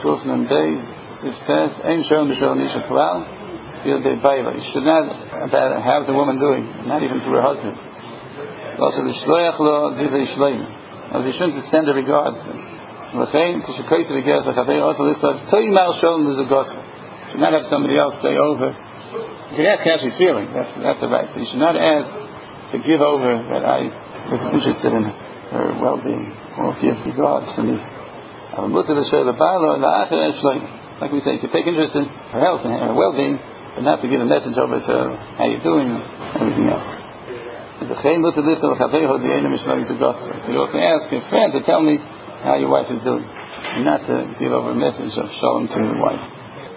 Kufnan Days, Siftes, Ein Shon B'Shon Isha Klal, Fil De Baiva. You should not, about how's a woman doing, not even to her husband. Also, the Shloach Lo, Divrei Shleim. As he shouldn't send a regard to him. L'chein, Tishakais Regeres HaChavei, also this stuff, Toi Mal Shon L'Zagosa. You should not have somebody else say over. You can ask how she's feeling, that's a right. But you should not ask to give over that I was interested in her well-being, or give regards to me. It's like we say, you can take interest in her health and her well-being, but not to give a message over to how you're doing and everything else. You also ask your friend to tell me how your wife is doing, and not to give over a message of shalom to your wife.